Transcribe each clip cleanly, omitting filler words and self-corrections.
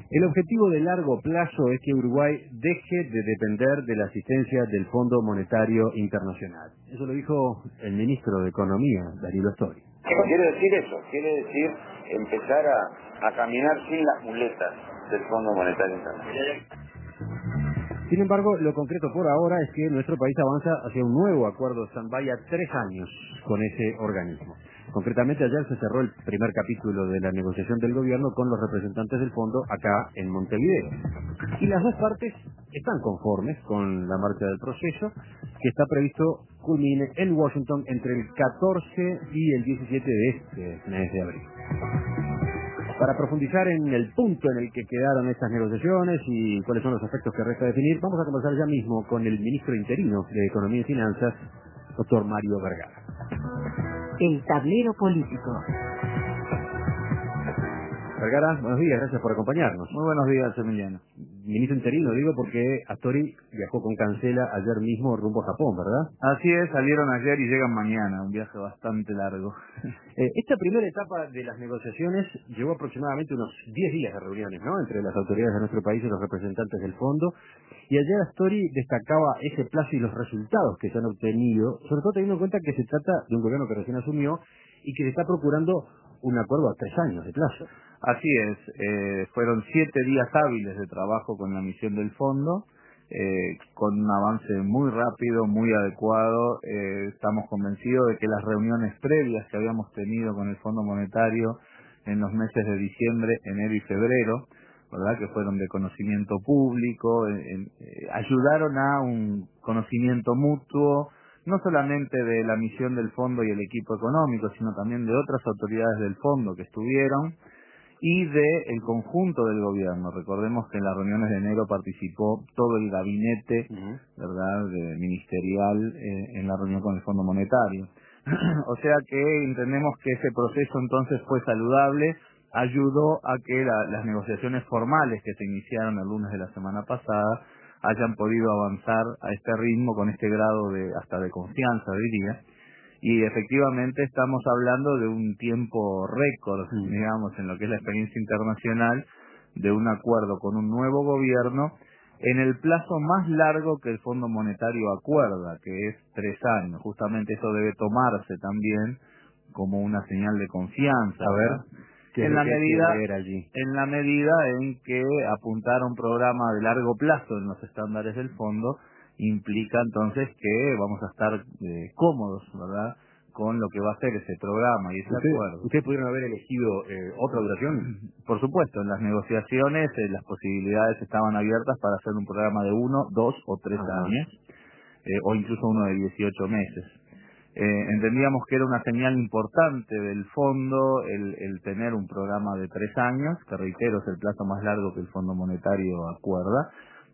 El objetivo de largo plazo es que Uruguay deje de depender de la asistencia del Fondo Monetario Internacional. Eso lo dijo el ministro de Economía, Danilo Astori. Quiere decir eso, quiere decir empezar a caminar sin las muletas del Fondo Monetario Internacional. Sin embargo, lo concreto por ahora es que nuestro país avanza hacia un nuevo acuerdo stand-by a 3 años con ese organismo. Concretamente, ayer se cerró el primer capítulo de la negociación del gobierno con los representantes del fondo acá en Montevideo. Y las dos partes están conformes con la marcha del proceso, que está previsto culmine en Washington entre el 14 y el 17 de este mes de abril. Para profundizar en el punto en el que quedaron estas negociaciones y cuáles son los aspectos que resta definir, vamos a conversar ya mismo con el ministro interino de Economía y Finanzas, doctor Mario Vergara. El tablero político. Vergara, buenos días, gracias por acompañarnos. Muy buenos días, Emiliano. Ministro interino, digo, porque Astori viajó con cancela ayer mismo rumbo a Japón, ¿verdad? Así es, salieron ayer y llegan mañana, un viaje bastante largo. Esta primera etapa de las negociaciones llevó aproximadamente unos 10 días de reuniones, ¿no?, entre las autoridades de nuestro país y los representantes del fondo, y ayer Astori destacaba ese plazo y los resultados que se han obtenido, sobre todo teniendo en cuenta que se trata de un gobierno que recién asumió y que se está procurando un acuerdo a 3 años de plazo. Así es, fueron 7 días hábiles de trabajo con la misión del fondo, con un avance muy rápido, muy adecuado. Estamos convencidos de que las reuniones previas que habíamos tenido con el Fondo Monetario en los meses de diciembre, enero y febrero, ¿verdad?, que fueron de conocimiento público, ayudaron a un conocimiento mutuo, no solamente de la misión del fondo y el equipo económico, sino también de otras autoridades del fondo que estuvieron, y de el conjunto del gobierno. Recordemos que en las reuniones de enero participó todo el gabinete, ¿verdad?, ministerial en la reunión con el Fondo Monetario. O sea que entendemos que ese proceso entonces fue saludable, ayudó a que las negociaciones formales que se iniciaron el lunes de la semana pasada hayan podido avanzar a este ritmo con este grado de hasta de confianza, diría. Y efectivamente estamos hablando de un tiempo récord, digamos, en lo que es la experiencia internacional, de un acuerdo con un nuevo gobierno en el plazo más largo que el Fondo Monetario acuerda, que es 3 años. Justamente eso debe tomarse también como una señal de confianza. A ver, ¿qué en es la lo que hay que medida leer allí? en la medida en que apuntar a un programa de largo plazo en los estándares del fondo implica entonces que vamos a estar cómodos, ¿verdad?, con lo que va a ser ese programa y ese acuerdo. ¿Ustedes pudieron haber elegido otra duración? Por supuesto, en las negociaciones las posibilidades estaban abiertas para hacer un programa de 1, 2 o 3 años, o incluso uno de 18 meses. Entendíamos que era una señal importante del fondo el tener un programa de 3 años, que reitero es el plazo más largo que el Fondo Monetario acuerda,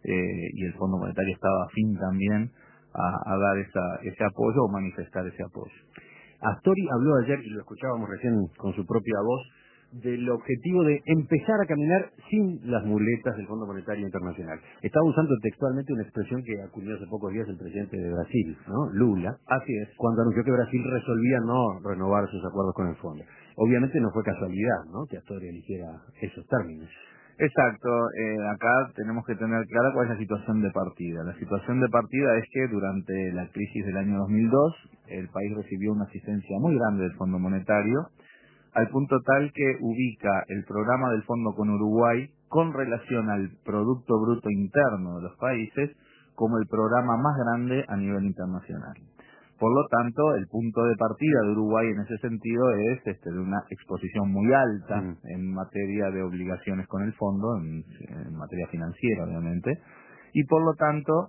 y el Fondo Monetario estaba afín también a dar ese apoyo o manifestar ese apoyo. Astori habló ayer, y lo escuchábamos recién con su propia voz, del objetivo de empezar a caminar sin las muletas del Fondo Monetario Internacional. Estaba usando textualmente una expresión que acuñó hace pocos días el presidente de Brasil, ¿no?, Lula. Así es. Cuando anunció que Brasil resolvía no renovar sus acuerdos con el fondo. Obviamente no fue casualidad, ¿no?, que Astori eligiera esos términos. Exacto, acá tenemos que tener clara cuál es la situación de partida. La situación de partida es que durante la crisis del año 2002 el país recibió una asistencia muy grande del Fondo Monetario, al punto tal que ubica el programa del fondo con Uruguay con relación al Producto Bruto Interno de los países como el programa más grande a nivel internacional. Por lo tanto, el punto de partida de Uruguay en ese sentido es de una exposición muy alta en materia de obligaciones con el fondo, en materia financiera obviamente, y por lo tanto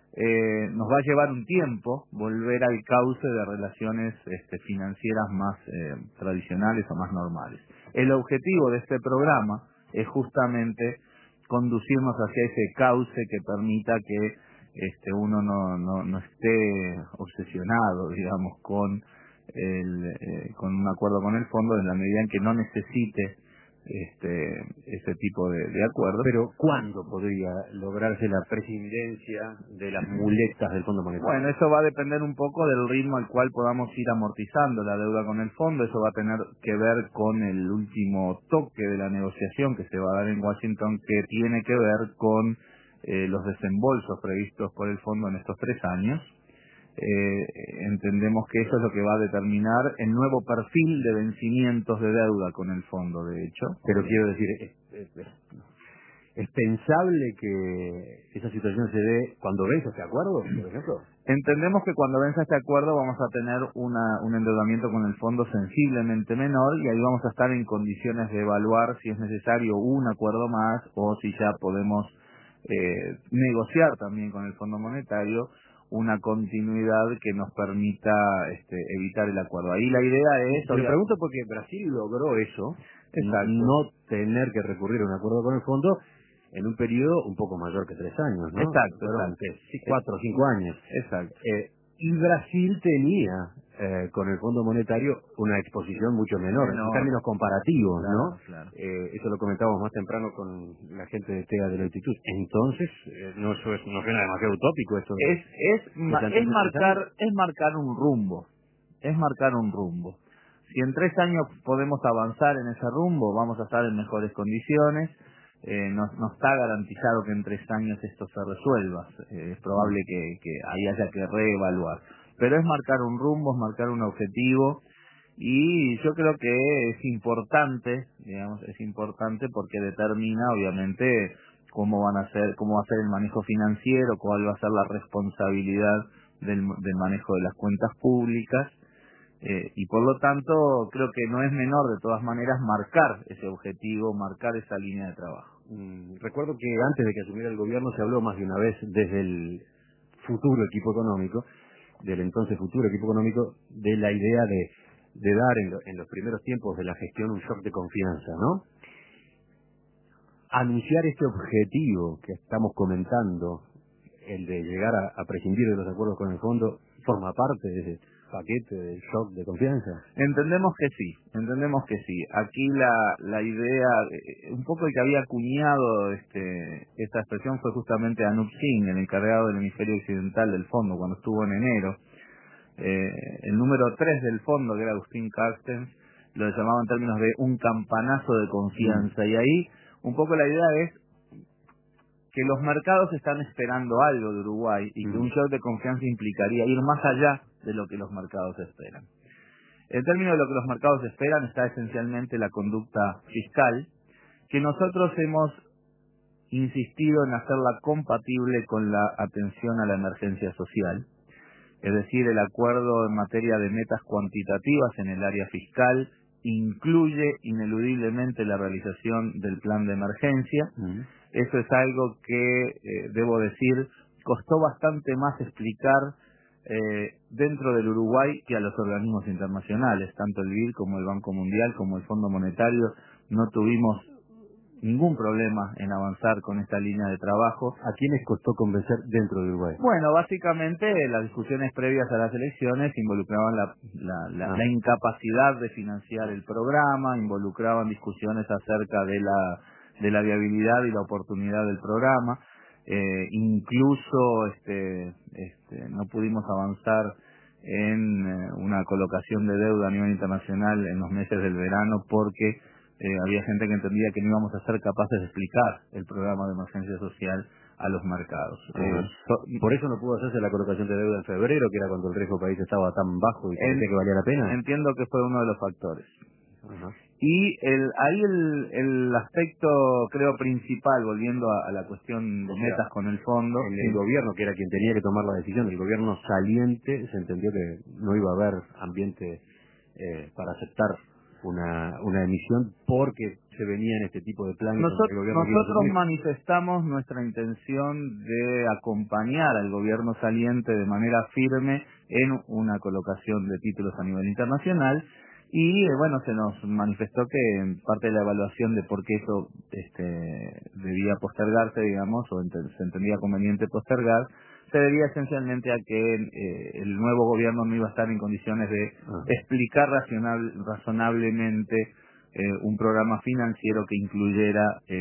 nos va a llevar un tiempo volver al cauce de relaciones financieras más tradicionales o más normales. El objetivo de este programa es justamente conducirnos hacia ese cauce que permita que uno no esté obsesionado, digamos, con un acuerdo con el fondo, en la medida en que no necesite ese tipo de acuerdos. Pero ¿cuándo podría lograrse la prescindencia de las muletas del Fondo Monetario? Bueno, eso va a depender un poco del ritmo al cual podamos ir amortizando la deuda con el fondo. Eso va a tener que ver con el último toque de la negociación que se va a dar en Washington, que tiene que ver con los desembolsos previstos por el fondo en estos 3 años. Entendemos que eso es lo que va a determinar el nuevo perfil de vencimientos de deuda con el fondo, de hecho. Pero quiero decir, ¿es pensable que esa situación se dé cuando vence este acuerdo, por ejemplo? Entendemos que cuando venza este acuerdo vamos a tener un endeudamiento con el fondo sensiblemente menor, y ahí vamos a estar en condiciones de evaluar si es necesario un acuerdo más o si ya podemos negociar también con el Fondo Monetario una continuidad que nos permita evitar el acuerdo. Ahí la idea es... Te lo pregunto porque Brasil logró eso. Exacto. No tener que recurrir a un acuerdo con el fondo en un periodo un poco mayor que 3 años, ¿no? Exacto, Fueron exacto. 4 o 5 años. Exacto. Y Brasil tenía con el Fondo Monetario una exposición mucho menor en términos comparativos, claro, ¿no? Claro. Eso lo comentábamos más temprano con la gente de TEA de la Institut. Entonces, no suena demasiado utópico esto. Es marcar un rumbo. Es marcar un rumbo. Si en 3 años podemos avanzar en ese rumbo, vamos a estar en mejores condiciones. No está garantizado que en 3 años esto se resuelva. Es probable que ahí haya que reevaluar. Pero es marcar un rumbo, es marcar un objetivo, y yo creo que es importante, porque determina obviamente cómo va a ser el manejo financiero, cuál va a ser la responsabilidad del manejo de las cuentas públicas. Y por lo tanto creo que no es menor de todas maneras marcar ese objetivo, marcar esa línea de trabajo. Recuerdo que antes de que asumiera el gobierno se habló más de una vez desde el futuro equipo económico, del entonces futuro equipo económico, de la idea de dar en los primeros tiempos de la gestión un shock de confianza, ¿no? Anunciar este objetivo que estamos comentando, el de llegar a prescindir de los acuerdos con el fondo, forma parte de ese paquete del shock de confianza. Entendemos que sí. Aquí la idea, un poco el que había acuñado esta expresión fue justamente Anup Singh, el encargado del hemisferio occidental del fondo, cuando estuvo en enero. El número 3 del fondo, que era Agustín Carstens, lo llamaba en términos de un campanazo de confianza. Y ahí un poco la idea es que los mercados están esperando algo de Uruguay, y que un shock de confianza implicaría ir más allá de lo que los mercados esperan. En términos de lo que los mercados esperan está esencialmente la conducta fiscal, que nosotros hemos insistido en hacerla compatible con la atención a la emergencia social. Es decir, el acuerdo en materia de metas cuantitativas en el área fiscal incluye ineludiblemente la realización del plan de emergencia. Eso es algo que, debo decir, costó bastante más explicar dentro del Uruguay que a los organismos internacionales. Tanto el BID como el Banco Mundial como el Fondo Monetario no tuvimos ningún problema en avanzar con esta línea de trabajo. ¿A quiénes costó convencer dentro de Uruguay? Bueno, básicamente las discusiones previas a las elecciones involucraban la incapacidad de financiar el programa, involucraban discusiones acerca de la viabilidad y la oportunidad del programa. Incluso no pudimos avanzar en una colocación de deuda a nivel internacional en los meses del verano porque había gente que entendía que no íbamos a ser capaces de explicar el programa de emergencia social a los mercados. Por eso no pudo hacerse la colocación de deuda en febrero, que era cuando el riesgo país estaba tan bajo y parecía que valía la pena. Entiendo que fue uno de los factores. Ajá. Y ahí el aspecto, creo, principal, volviendo a la cuestión de metas con el fondo. El gobierno, que era quien tenía que tomar la decisión, el gobierno saliente, se entendió que no iba a haber ambiente para aceptar una emisión porque se venían este tipo de planes. Nosotros manifestamos nuestra intención de acompañar al gobierno saliente de manera firme en una colocación de títulos a nivel internacional. Y bueno, se nos manifestó que en parte de la evaluación de por qué eso debía postergarse, digamos, o se entendía conveniente postergar, se debía esencialmente a que el nuevo gobierno no iba a estar en condiciones de explicar razonablemente un programa financiero que incluyera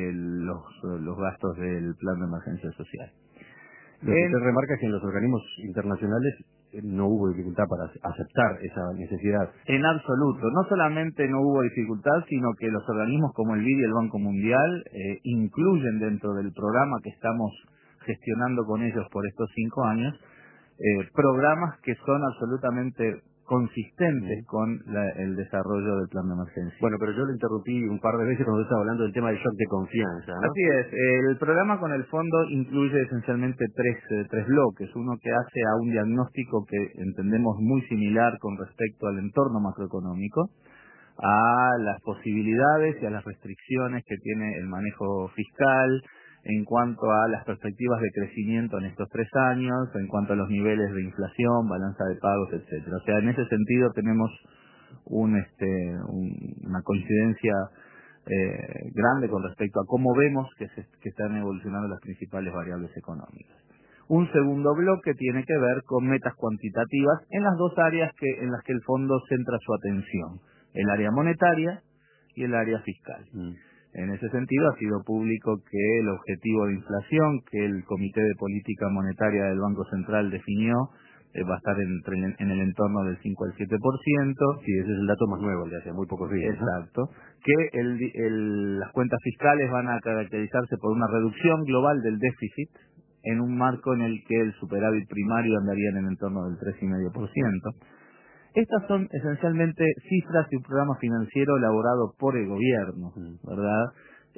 los gastos del plan de emergencia social. Lo que usted remarca es que en los organismos internacionales no hubo dificultad para aceptar esa necesidad. En absoluto, no solamente no hubo dificultad, sino que los organismos como el BID y el Banco Mundial incluyen dentro del programa que estamos gestionando con ellos por estos 5 años, programas que son absolutamente consistentes con el desarrollo del plan de emergencia. Bueno, pero yo le interrumpí un par de veces cuando estaba hablando del tema del shock de confianza, ¿no? Así es, el programa con el fondo incluye esencialmente tres bloques. Uno que hace a un diagnóstico que entendemos muy similar con respecto al entorno macroeconómico, a las posibilidades y a las restricciones que tiene el manejo fiscal, en cuanto a las perspectivas de crecimiento en estos 3 años, en cuanto a los niveles de inflación, balanza de pagos, etcétera. O sea, en ese sentido tenemos una coincidencia grande con respecto a cómo vemos que están evolucionando las principales variables económicas. Un segundo bloque tiene que ver con metas cuantitativas en las 2 áreas en las que el fondo centra su atención, el área monetaria y el área fiscal. En ese sentido, ha sido público que el objetivo de inflación que el Comité de Política Monetaria del Banco Central definió va a estar en el entorno del 5 al 7%. Sí, ese es el dato más nuevo, el de hace muy pocos días. Exacto. Que las cuentas fiscales van a caracterizarse por una reducción global del déficit en un marco en el que el superávit primario andaría en el entorno del 3,5%. Estas son esencialmente cifras de un programa financiero elaborado por el gobierno, ¿verdad?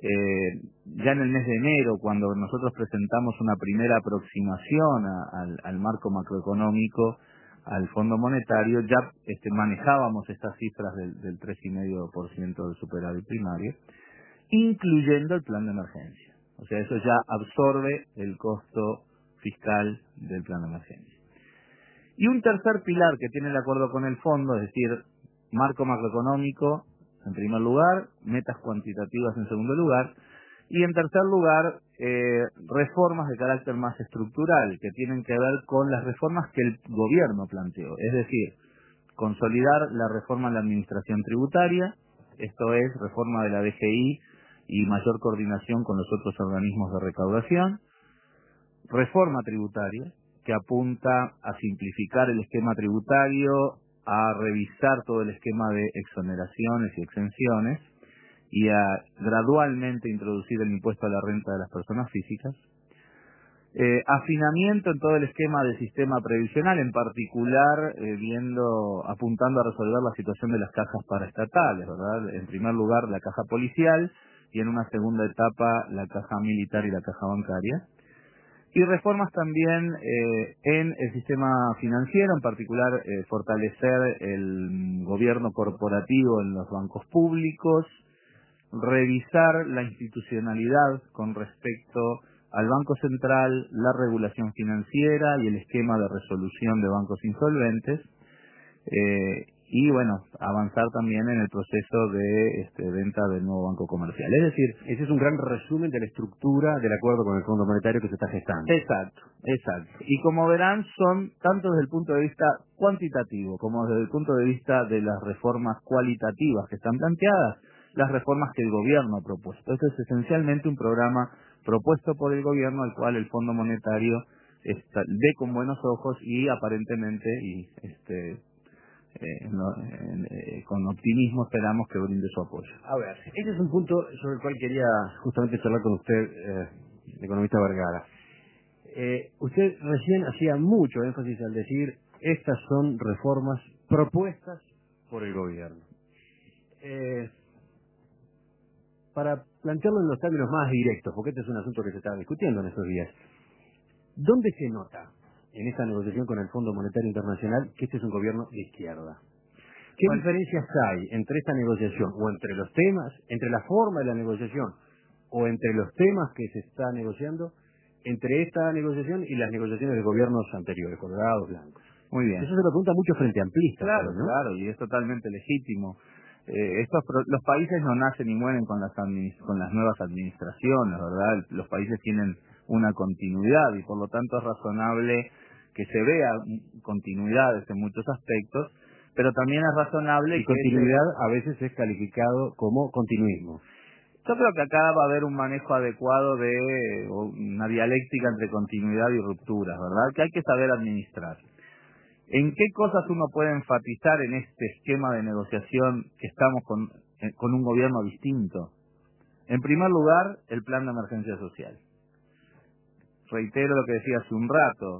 Ya en el mes de enero, cuando nosotros presentamos una primera aproximación al marco macroeconómico, al Fondo Monetario, ya manejábamos estas cifras del 3,5% del superávit primario, incluyendo el plan de emergencia. O sea, eso ya absorbe el costo fiscal del plan de emergencia. Y un tercer pilar que tiene el acuerdo con el fondo, es decir, marco macroeconómico en primer lugar, metas cuantitativas en segundo lugar, y en tercer lugar, reformas de carácter más estructural, que tienen que ver con las reformas que el gobierno planteó, es decir, consolidar la reforma en la administración tributaria, esto es, reforma de la DGI y mayor coordinación con los otros organismos de recaudación, reforma tributaria, que apunta a simplificar el esquema tributario, a revisar todo el esquema de exoneraciones y exenciones y a gradualmente introducir el impuesto a la renta de las personas físicas. Afinamiento en todo el esquema del sistema previsional, en particular apuntando a resolver la situación de las cajas paraestatales, ¿verdad? En primer lugar la caja policial y en una segunda etapa la caja militar y la caja bancaria. Y reformas también en el sistema financiero, en particular fortalecer el gobierno corporativo en los bancos públicos, revisar la institucionalidad con respecto al Banco Central, la regulación financiera y el esquema de resolución de bancos insolventes, y bueno, avanzar también en el proceso de venta del nuevo banco comercial. Es decir, ese es un gran resumen de la estructura del acuerdo con el Fondo Monetario que se está gestando. Exacto. Y como verán, son tanto desde el punto de vista cuantitativo como desde el punto de vista de las reformas cualitativas que están planteadas, las reformas que el gobierno ha propuesto. Esto es esencialmente un programa propuesto por el gobierno al cual el Fondo Monetario ve con buenos ojos y aparentemente con optimismo esperamos que brinde su apoyo. A ver, ese es un punto sobre el cual quería justamente charlar con usted, el economista Vergara. Usted recién hacía mucho énfasis al decir estas son reformas propuestas por el gobierno. Para plantearlo en los términos más directos, porque este es un asunto que se está discutiendo en estos días, ¿dónde se nota en esta negociación con el Fondo Monetario Internacional que este es un gobierno de izquierda? ¿Qué diferencias hay entre esta negociación, o entre los temas, entre la forma de la negociación, o entre los temas que se está negociando, entre esta negociación y las negociaciones de gobiernos anteriores, colorados, blancos? Muy bien. Eso se lo pregunta mucho frente amplista. Claro, ¿no? Claro, y es totalmente legítimo. Los países no nacen y mueren con las nuevas administraciones, ¿verdad? Los países tienen una continuidad y por lo tanto es razonable que se vea continuidades en muchos aspectos, pero también es razonable y continuidad a veces es calificado como continuismo. Yo creo que acá va a haber un manejo adecuado de una dialéctica entre continuidad y rupturas, ¿verdad? Que hay que saber administrar. ¿En qué cosas uno puede enfatizar en este esquema de negociación que estamos con un gobierno distinto? En primer lugar, el plan de emergencia social. Reitero lo que decía hace un rato,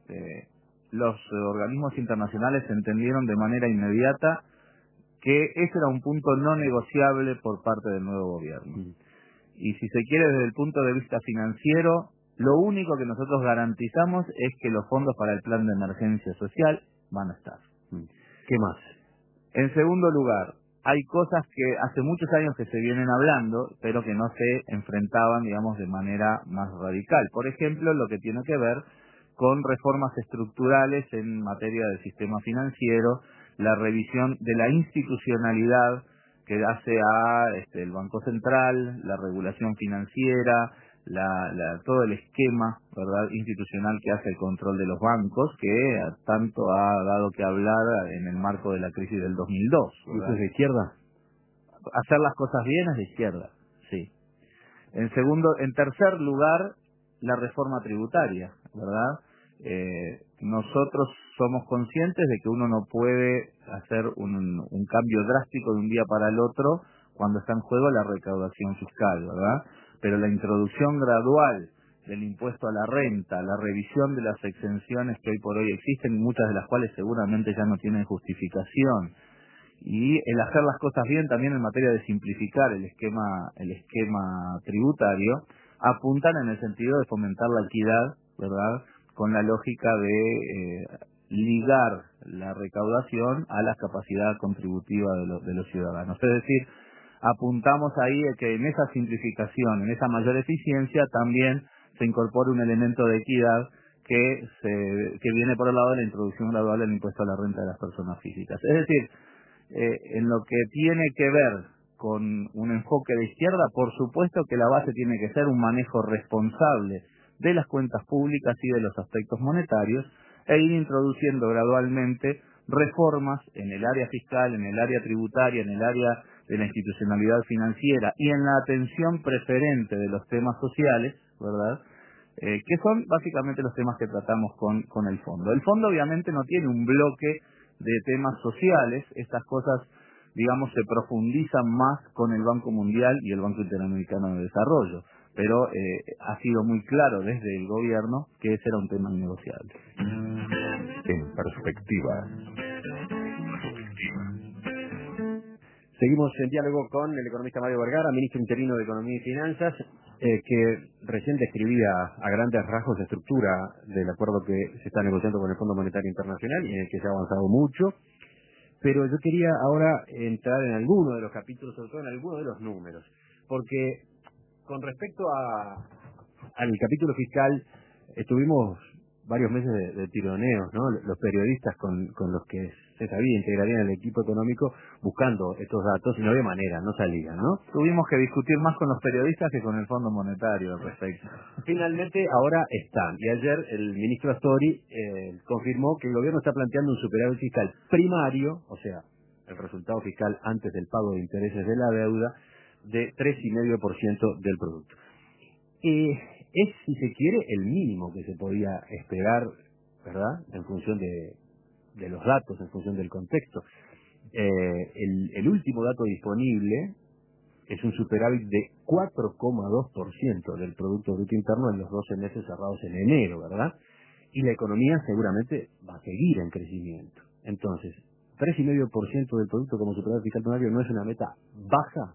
los organismos internacionales entendieron de manera inmediata que ese era un punto no negociable por parte del nuevo gobierno. Y si se quiere, desde el punto de vista financiero, lo único que nosotros garantizamos es que los fondos para el plan de emergencia social van a estar. ¿Qué más? En segundo lugar, hay cosas que hace muchos años que se vienen hablando, pero que no se enfrentaban, digamos, de manera más radical. Por ejemplo, lo que tiene que ver con reformas estructurales en materia del sistema financiero, la revisión de la institucionalidad que hace a el Banco Central, la regulación financiera, todo el esquema, ¿verdad?, institucional que hace el control de los bancos, que tanto ha dado que hablar en el marco de la crisis del 2002. ¿verdad? ¿Eso es de izquierda? Hacer las cosas bien es de izquierda, sí. En tercer lugar, la reforma tributaria, ¿verdad? Nosotros somos conscientes de que uno no puede hacer un cambio drástico de un día para el otro cuando está en juego la recaudación fiscal, ¿verdad? Pero la introducción gradual del impuesto a la renta, la revisión de las exenciones que hoy por hoy existen, muchas de las cuales seguramente ya no tienen justificación, y el hacer las cosas bien también en materia de simplificar el esquema tributario, apuntan en el sentido de fomentar la equidad, ¿verdad?, con la lógica de ligar la recaudación a la capacidad contributiva de los ciudadanos. Es decir, apuntamos ahí a que en esa simplificación, en esa mayor eficiencia, también se incorpore un elemento de equidad que viene por el lado de la introducción gradual del impuesto a la renta de las personas físicas. Es decir, en lo que tiene que ver con un enfoque de izquierda, por supuesto que la base tiene que ser un manejo responsable de las cuentas públicas y de los aspectos monetarios, e ir introduciendo gradualmente reformas en el área fiscal, en el área tributaria, en el área de la institucionalidad financiera y en la atención preferente de los temas sociales, ¿verdad?, que son básicamente los temas que tratamos con el fondo. El fondo obviamente no tiene un bloque de temas sociales, estas cosas, digamos, se profundizan más con el Banco Mundial y el Banco Interamericano de Desarrollo, pero ha sido muy claro desde el gobierno que ese era un tema innegociable. En perspectiva. Seguimos en diálogo con el economista Mario Vergara, ministro interino de Economía y Finanzas, que recién describía a grandes rasgos la estructura del acuerdo que se está negociando con el Fondo Monetario Internacional y en el que se ha avanzado mucho. Pero yo quería ahora entrar en alguno de los capítulos, sobre todo en alguno de los números, porque con respecto al capítulo fiscal, estuvimos varios meses de tironeos, ¿no? Los periodistas con los que se sabía integrarían el equipo económico buscando estos datos y no había manera, no salían, ¿no? Tuvimos que discutir más con los periodistas que con el Fondo Monetario al respecto. Finalmente ahora están, y ayer el ministro Astori confirmó que el gobierno está planteando un superávit fiscal primario, o sea, el resultado fiscal antes del pago de intereses de la deuda, de 3,5% del producto. Es, si se quiere, el mínimo que se podía esperar, ¿verdad?, en función de los datos, en función del contexto. El último dato disponible es un superávit de 4,2% del Producto Bruto Interno en los 12 meses cerrados en enero, ¿verdad? Y la economía seguramente va a seguir en crecimiento. Entonces, 3,5% del producto como superávit fiscal primario no es una meta baja.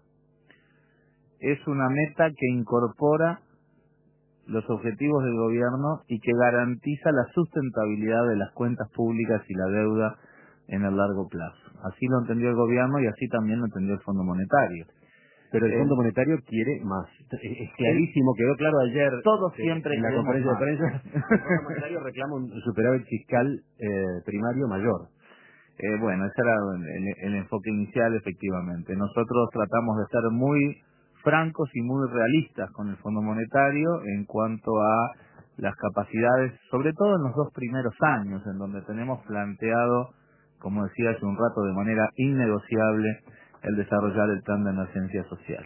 Es una meta que incorpora los objetivos del gobierno y que garantiza la sustentabilidad de las cuentas públicas y la deuda en el largo plazo. Así lo entendió el gobierno y así también lo entendió el Fondo Monetario. Pero el Fondo Monetario quiere más. Es clarísimo, quedó claro ayer todos siempre en la conferencia de prensa. El Fondo Monetario reclama un superávit fiscal primario mayor. Bueno, ese era el enfoque inicial, efectivamente. Nosotros tratamos de ser muy francos y muy realistas con el Fondo Monetario en cuanto a las capacidades, sobre todo en los 2 primeros años, en donde tenemos planteado como decía hace un rato, de manera innegociable el desarrollar el plan de emergencia social.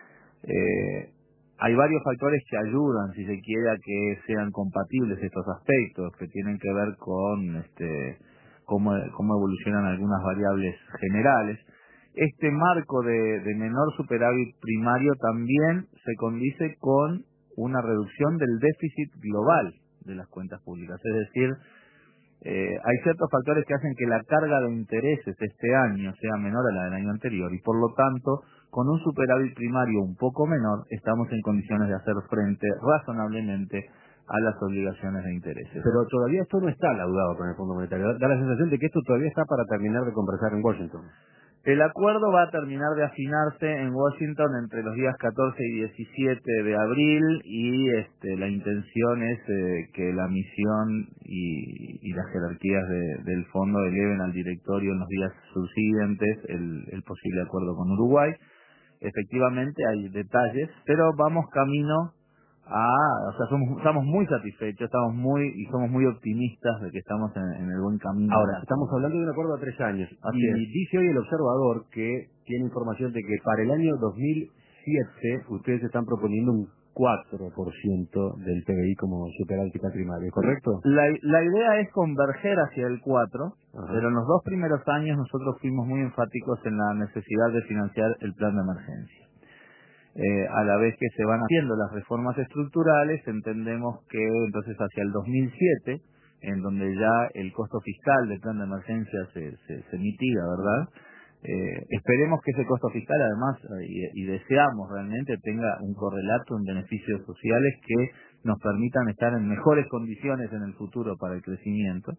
Hay varios factores que ayudan, si se quiere, a que sean compatibles estos aspectos, que tienen que ver con cómo evolucionan algunas variables generales. Este marco de menor superávit primario también se condice con una reducción del déficit global de las cuentas públicas. Es decir, hay ciertos factores que hacen que la carga de intereses este año sea menor a la del año anterior y por lo tanto, con un superávit primario un poco menor, estamos en condiciones de hacer frente razonablemente a las obligaciones de intereses. Pero todavía esto no está laudado con el Fondo Monetario. Da la sensación de que esto todavía está para terminar de conversar en Washington. El acuerdo va a terminar de afinarse en Washington entre los días 14 y 17 de abril y la intención es que la misión y las jerarquías del fondo eleven al directorio en los días subsiguientes el posible acuerdo con Uruguay. Efectivamente hay detalles, pero vamos camino estamos muy satisfechos, somos muy optimistas de que estamos en el buen camino. Ahora, estamos hablando de un acuerdo a 3 años. Así y es. Dice hoy el observador que tiene información de que para el año 2007 ustedes están proponiendo un 4% del PBI como superávit primario, ¿correcto? La idea es converger hacia el 4, Ajá. pero en los 2 primeros años nosotros fuimos muy enfáticos en la necesidad de financiar el plan de emergencia. A la vez que se van haciendo las reformas estructurales, entendemos que entonces hacia el 2007, en donde ya el costo fiscal del plan de emergencia se mitiga, ¿verdad? Esperemos que ese costo fiscal, además, y deseamos realmente, tenga un correlato en beneficios sociales que nos permitan estar en mejores condiciones en el futuro para el crecimiento.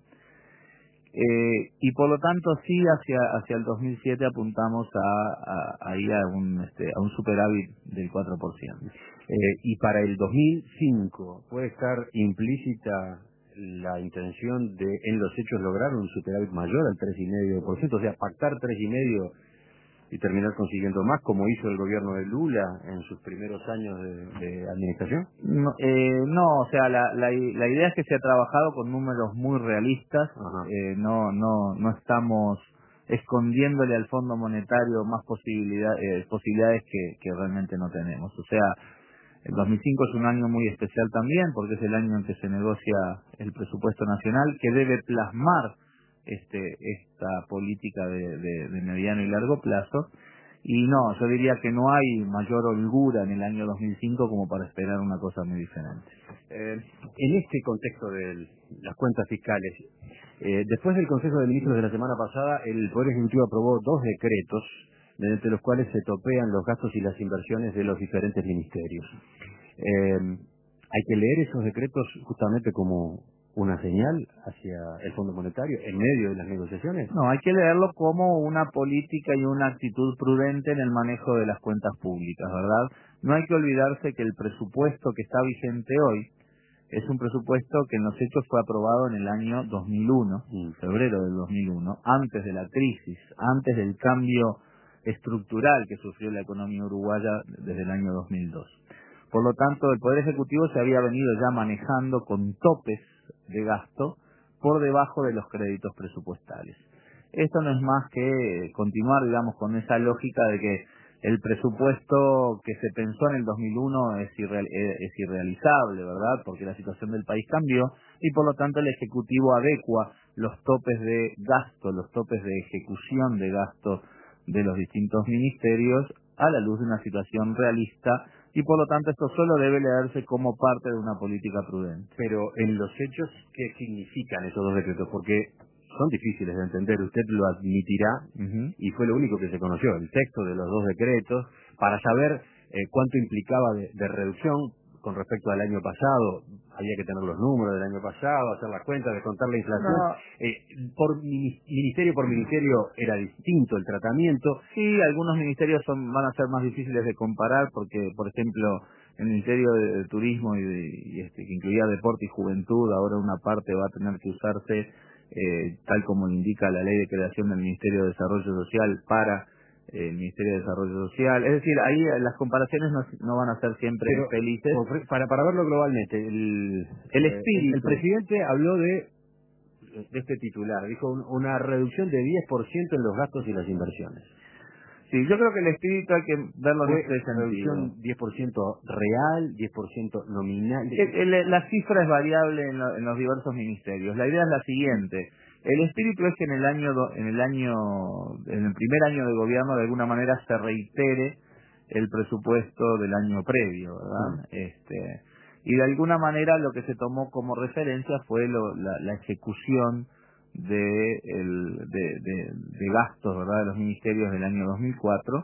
Y por lo tanto sí hacia el 2007 apuntamos a ir a un superávit del 4%. Y para el 2005 puede estar implícita la intención de en los hechos lograr un superávit mayor al 3,5%, o sea, pactar 3,5% y terminar consiguiendo más, como hizo el gobierno de Lula en sus primeros años de administración. No, o sea, la idea es que se ha trabajado con números muy realistas. No estamos escondiéndole al Fondo Monetario más posibilidades que realmente no tenemos. O sea, el 2005 es un año muy especial también porque es el año en que se negocia el presupuesto nacional que debe plasmar esta política de mediano y largo plazo. Y no, yo diría que no hay mayor holgura en el año 2005 como para esperar una cosa muy diferente. En este contexto de las cuentas fiscales, después del Consejo de Ministros de la semana pasada, el Poder Ejecutivo aprobó 2 decretos mediante los cuales se topean los gastos y las inversiones de los diferentes ministerios. Hay que leer esos decretos justamente como una señal hacia el Fondo Monetario en medio de las negociaciones. No, hay que leerlo como una política y una actitud prudente en el manejo de las cuentas públicas, ¿verdad? No hay que olvidarse que el presupuesto que está vigente hoy es un presupuesto que en los hechos fue aprobado en el año 2001, en febrero del 2001, antes de la crisis, antes del cambio estructural que sufrió la economía uruguaya desde el año 2002. Por lo tanto, el Poder Ejecutivo se había venido ya manejando con topes de gasto por debajo de los créditos presupuestales. Esto no es más que continuar, digamos, con esa lógica de que el presupuesto que se pensó en el 2001 es irrealizable, ¿verdad? Porque la situación del país cambió y por lo tanto el Ejecutivo adecua los topes de gasto, los topes de ejecución de gasto de los distintos ministerios a la luz de una situación realista y por lo tanto esto solo debe leerse como parte de una política prudente. Pero en los hechos, ¿qué significan esos 2 decretos? Porque son difíciles de entender, usted lo admitirá, y fue lo único que se conoció, el texto de los 2 decretos, para saber cuánto implicaba de reducción con respecto al año pasado. Había que tener los números del año pasado, hacer las cuentas, descontar la inflación. Por ministerio era distinto el tratamiento. Sí, algunos ministerios van a ser más difíciles de comparar porque, por ejemplo, el Ministerio de Turismo que incluía Deporte y Juventud, ahora una parte va a tener que usarse tal como indica la ley de creación del Ministerio de Desarrollo Social para el Ministerio de Desarrollo Social. Es decir, ahí las comparaciones no van a ser siempre felices. Para verlo globalmente, el espíritu. El presidente habló de de este titular. Dijo una reducción de 10% en los gastos y las inversiones. Sí, yo creo que el espíritu hay que verlo en ¿Fue este sentido. reducción 10% real, 10% nominal? La cifra es variable en los diversos ministerios. La idea es la siguiente. El espíritu es que en el primer año de gobierno de alguna manera se reitere el presupuesto del año previo, ¿verdad? Y de alguna manera lo que se tomó como referencia fue la ejecución de gastos, ¿verdad?, de los ministerios del año 2004,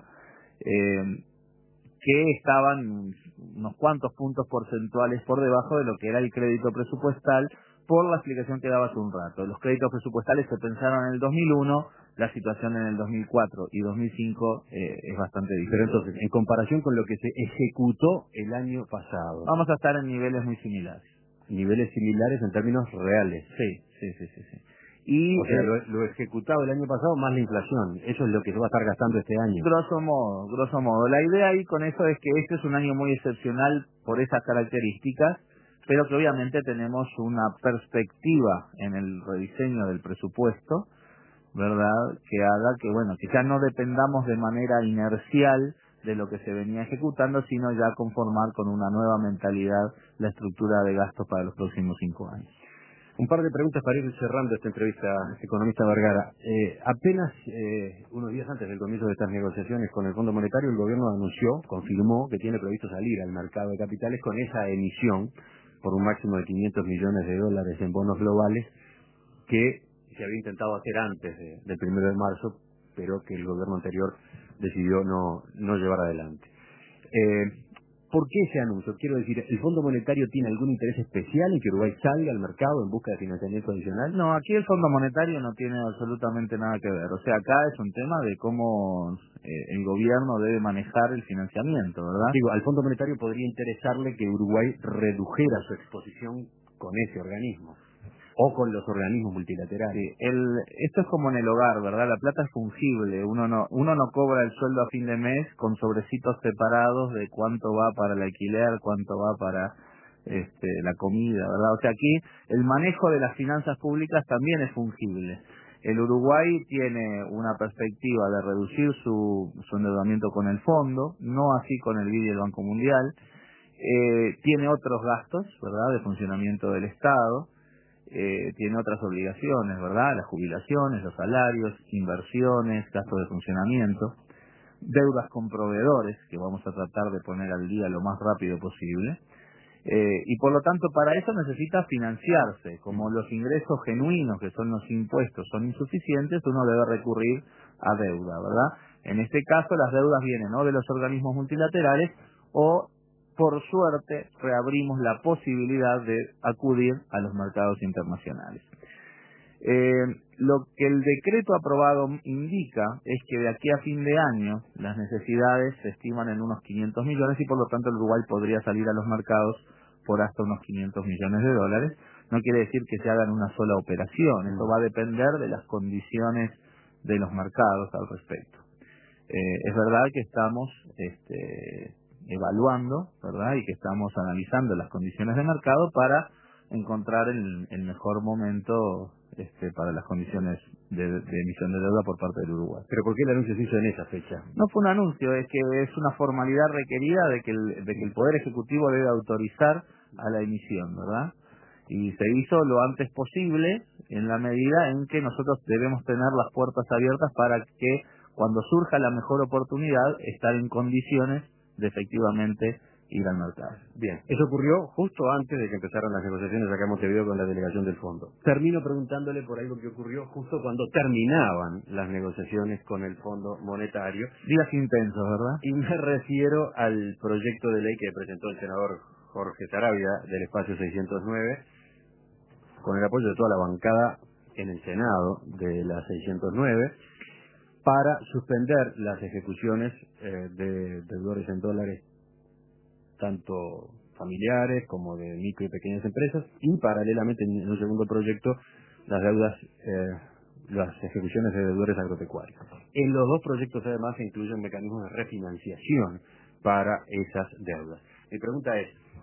que estaban unos cuantos puntos porcentuales por debajo de lo que era el crédito presupuestal, por la explicación que daba hace un rato. Los créditos presupuestales se pensaron en el 2001, la situación en el 2004 y 2005 es bastante diferente. Pero entonces, en comparación con lo que se ejecutó el año pasado, vamos a estar en niveles muy similares. Niveles similares en términos reales. Sí. Y, o sea, lo ejecutado el año pasado más la inflación, eso es lo que se va a estar gastando este año. Grosso modo. La idea ahí con eso es que este es un año muy excepcional por esas características, pero que obviamente tenemos una perspectiva en el rediseño del presupuesto, ¿verdad?, que haga que, bueno, que ya no dependamos de manera inercial de lo que se venía ejecutando, sino ya conformar con una nueva mentalidad la estructura de gastos para los próximos 5 años. Un par de preguntas para ir cerrando esta entrevista, economista Vergara. Apenas unos días antes del comienzo de estas negociaciones con el Fondo Monetario, el gobierno confirmó que tiene previsto salir al mercado de capitales con esa emisión por un máximo de $500 millones en bonos globales que se había intentado hacer antes del 1 de marzo, pero que el gobierno anterior decidió no llevar adelante. ¿Por qué ese anuncio? Quiero decir, ¿el Fondo Monetario tiene algún interés especial en que Uruguay salga al mercado en busca de financiamiento adicional? No, aquí el Fondo Monetario no tiene absolutamente nada que ver. O sea, acá es un tema de cómo el gobierno debe manejar el financiamiento, ¿verdad? Digo, al Fondo Monetario podría interesarle que Uruguay redujera su exposición con ese organismo o con los organismos multilaterales. Sí, esto es como en el hogar, ¿verdad? La plata es fungible, uno no cobra el sueldo a fin de mes con sobrecitos separados de cuánto va para el alquiler, cuánto va para la comida, ¿verdad? O sea, aquí el manejo de las finanzas públicas también es fungible. El Uruguay tiene una perspectiva de reducir su endeudamiento con el fondo, no así con el BID y el Banco Mundial. Tiene otros gastos, ¿verdad?, de funcionamiento del Estado. Tiene otras obligaciones, ¿verdad?, las jubilaciones, los salarios, inversiones, gastos de funcionamiento, deudas con proveedores, que vamos a tratar de poner al día lo más rápido posible, y por lo tanto para eso necesita financiarse. Como los ingresos genuinos, que son los impuestos, son insuficientes, uno debe recurrir a deuda, ¿verdad? En este caso las deudas vienen o de los organismos multilaterales o, por suerte, reabrimos la posibilidad de acudir a los mercados internacionales. Lo que el decreto aprobado indica es que de aquí a fin de año las necesidades se estiman en unos 500 millones y por lo tanto el Uruguay podría salir a los mercados por hasta unos 500 millones de dólares. No quiere decir que se haga en una sola operación, eso va a depender de las condiciones de los mercados al respecto. Es verdad que estamos evaluando, ¿verdad?, y que estamos analizando las condiciones de mercado para encontrar el mejor momento para las condiciones de emisión de deuda por parte del Uruguay. ¿Pero por qué el anuncio se hizo en esa fecha? No fue un anuncio, es que es una formalidad requerida de que el Poder Ejecutivo debe autorizar a la emisión, ¿verdad? Y se hizo lo antes posible en la medida en que nosotros debemos tener las puertas abiertas para que cuando surja la mejor oportunidad estar en condiciones de efectivamente ir al mercado. Bien, eso ocurrió justo antes de que empezaran las negociaciones acá en Montevideo con la delegación del fondo. Termino preguntándole por algo que ocurrió justo cuando terminaban las negociaciones con el Fondo Monetario. Días intensos, ¿verdad? Y me refiero al proyecto de ley que presentó el senador Jorge Saravia del Espacio 609, con el apoyo de toda la bancada en el Senado de la 609, para suspender las ejecuciones de deudores en dólares, tanto familiares como de micro y pequeñas empresas, y paralelamente en un segundo proyecto las deudas, las ejecuciones de deudores agropecuarios. En los dos proyectos además se incluyen mecanismos de refinanciación para esas deudas. Mi pregunta es,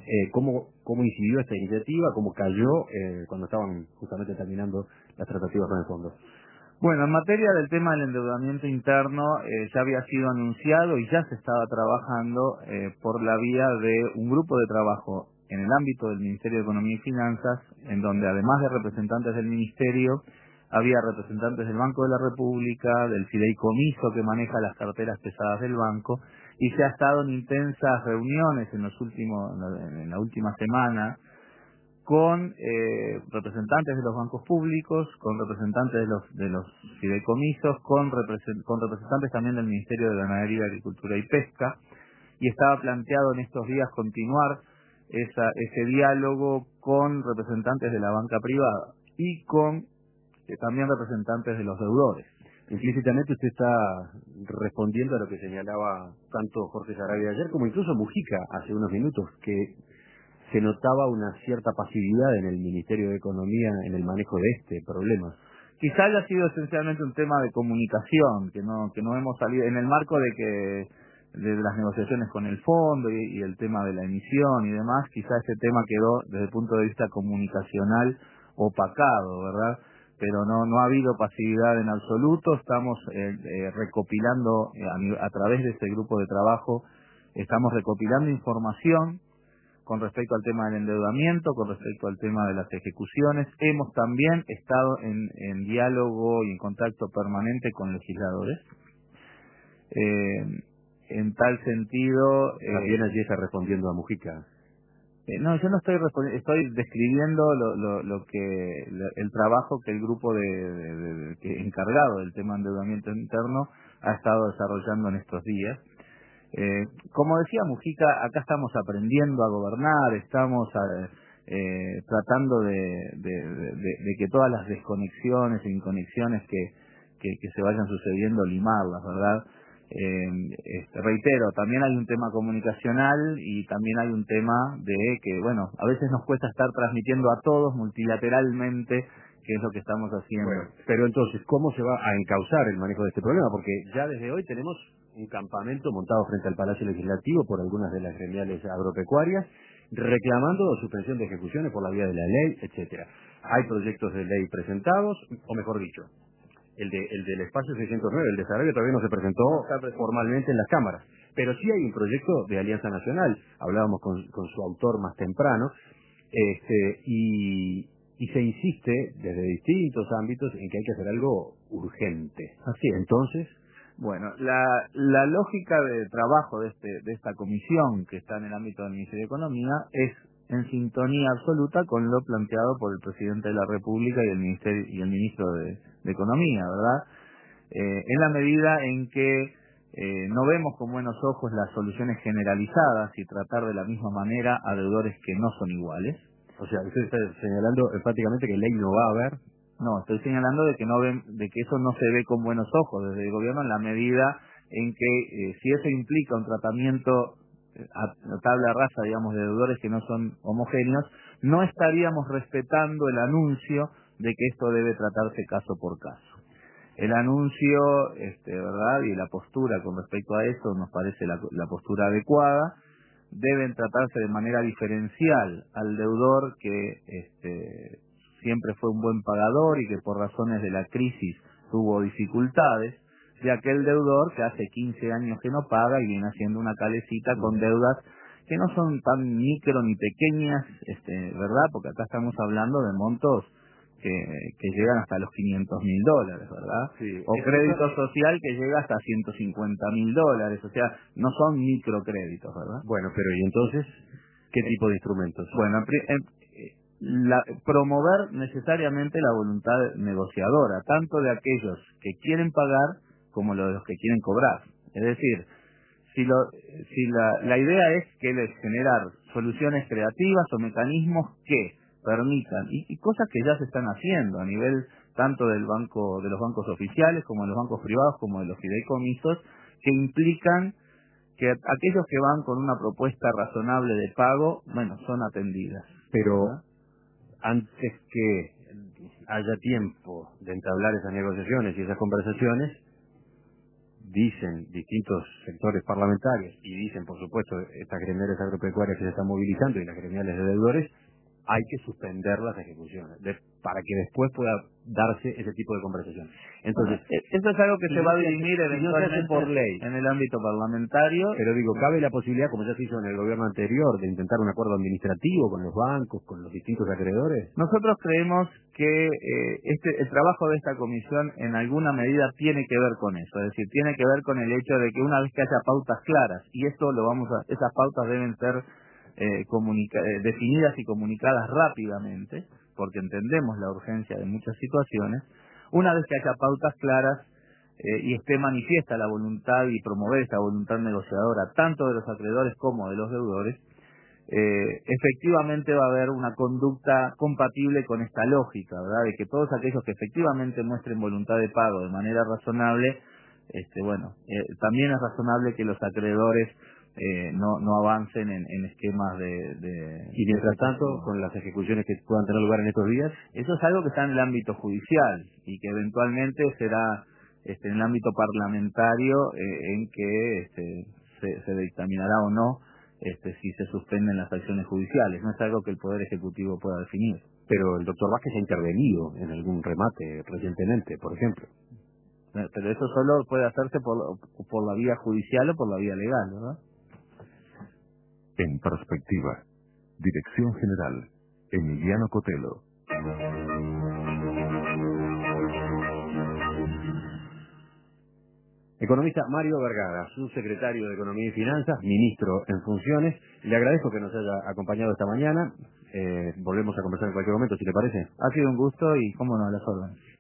¿Cómo incidió esta iniciativa? ¿Cómo cayó cuando estaban justamente terminando las tratativas con el fondo? Bueno, en materia del tema del endeudamiento interno, ya había sido anunciado y ya se estaba trabajando por la vía de un grupo de trabajo en el ámbito del Ministerio de Economía y Finanzas, en donde además de representantes del Ministerio, había representantes del Banco de la República, del fideicomiso que maneja las carteras pesadas del banco, y se ha estado en intensas reuniones en la última semana con representantes de los bancos públicos, con representantes de los fideicomisos, con representantes también del Ministerio de Ganadería, Agricultura y Pesca, y estaba planteado en estos días continuar ese diálogo con representantes de la banca privada y con también representantes de los deudores. Implícitamente usted está respondiendo a lo que señalaba tanto Jorge Saravia ayer como incluso Mujica hace unos minutos, que se notaba una cierta pasividad en el Ministerio de Economía en el manejo de este problema. Quizá haya sido esencialmente un tema de comunicación, que no hemos salido en el marco de las negociaciones con el fondo y el tema de la emisión y demás. Quizá ese tema quedó desde el punto de vista comunicacional opacado, ¿verdad? Pero no ha habido pasividad en absoluto. Estamos recopilando a través de este grupo de trabajo, estamos recopilando información con respecto al tema del endeudamiento, con respecto al tema de las ejecuciones. Hemos también estado en diálogo y en contacto permanente con legisladores. En tal sentido... También allí está respondiendo a Mujica. No, yo no estoy respondiendo, estoy describiendo el trabajo que el grupo encargado del tema de endeudamiento interno ha estado desarrollando en estos días. Como decía Mujica, acá estamos aprendiendo a gobernar, estamos tratando de que todas las desconexiones e inconexiones que se vayan sucediendo, limarlas, ¿verdad? Reitero, también hay un tema comunicacional y también hay un tema de que, bueno, a veces nos cuesta estar transmitiendo a todos multilateralmente qué es lo que estamos haciendo. Bueno, pero entonces, ¿cómo se va a encauzar el manejo de este problema? Porque ya desde hoy tenemos un campamento montado frente al Palacio Legislativo por algunas de las gremiales agropecuarias, reclamando suspensión de ejecuciones por la vía de la ley, etcétera. Hay proyectos de ley presentados, o mejor dicho, el del espacio 609, el desarrollo todavía no se presentó formalmente en las cámaras, pero sí hay un proyecto de Alianza Nacional, hablábamos con su autor más temprano, y se insiste desde distintos ámbitos en que hay que hacer algo urgente. Así es. Entonces, bueno, la lógica de trabajo de esta comisión que está en el ámbito del Ministerio de Economía es en sintonía absoluta con lo planteado por el presidente de la República y el ministro de Economía, ¿verdad? En la medida en que no vemos con buenos ojos las soluciones generalizadas y tratar de la misma manera a deudores que no son iguales. O sea, usted está señalando enfáticamente que ley no va a haber. No, estoy señalando de que eso no se ve con buenos ojos desde el gobierno, en la medida en que si eso implica un tratamiento a tabla rasa, digamos, de deudores que no son homogéneos, no estaríamos respetando el anuncio de que esto debe tratarse caso por caso. El anuncio, ¿verdad? Y la postura con respecto a eso nos parece la postura adecuada. Deben tratarse de manera diferencial al deudor que siempre fue un buen pagador y que por razones de la crisis tuvo dificultades, de aquel deudor que hace 15 años que no paga y viene haciendo una calecita con deudas que no son tan micro ni pequeñas, ¿verdad? Porque acá estamos hablando de montos que llegan hasta los $500.000, ¿verdad? Sí, o crédito social que llega hasta $150.000, o sea, no son microcréditos, ¿verdad? Bueno, pero ¿y entonces qué tipo de instrumentos? Bueno, promover necesariamente la voluntad negociadora, tanto de aquellos que quieren pagar como de los que quieren cobrar. Es decir, si la idea es generar soluciones creativas o mecanismos que permitan, y cosas que ya se están haciendo a nivel tanto de los bancos oficiales como de los bancos privados como de los fideicomisos, que implican que aquellos que van con una propuesta razonable de pago, bueno, son atendidas. Pero ¿verdad? Antes que haya tiempo de entablar esas negociaciones y esas conversaciones, dicen distintos sectores parlamentarios y dicen, por supuesto, estas gremiales agropecuarias que se están movilizando y las gremiales de deudores, hay que suspender las ejecuciones para que después pueda darse ese tipo de conversación. Entonces, esto es algo que se va a dirimir si no se hace eventualmente por ley, en el ámbito parlamentario. pero digo, cabe la posibilidad, como ya se hizo en el gobierno anterior, de intentar un acuerdo administrativo con los bancos, con los distintos acreedores. Nosotros creemos que el trabajo de esta comisión en alguna medida tiene que ver con eso, es decir, tiene que ver con el hecho de que una vez que haya pautas claras, y esto esas pautas deben ser definidas y comunicadas rápidamente, porque entendemos la urgencia de muchas situaciones. Una vez que haya pautas claras y esté manifiesta la voluntad y promover esta voluntad negociadora tanto de los acreedores como de los deudores, efectivamente va a haber una conducta compatible con esta lógica, ¿verdad? De que todos aquellos que efectivamente muestren voluntad de pago de manera razonable, también es razonable que los acreedores no avancen en esquemas Y mientras tanto, con las ejecuciones que puedan tener lugar en estos días, eso es algo que está en el ámbito judicial y que eventualmente será en el ámbito parlamentario en que se dictaminará o no si se suspenden las acciones judiciales. No es algo que el Poder Ejecutivo pueda definir. Pero el doctor Vázquez ha intervenido en algún remate recientemente, por ejemplo. Pero eso solo puede hacerse por la vía judicial o por la vía legal, ¿verdad? En perspectiva. Dirección General. Emiliano Cotelo. Economista Mario Vergara, subsecretario de Economía y Finanzas, ministro en funciones. Le agradezco que nos haya acompañado esta mañana. Volvemos a conversar en cualquier momento, si le parece. Ha sido un gusto y, cómo no, a las órdenes.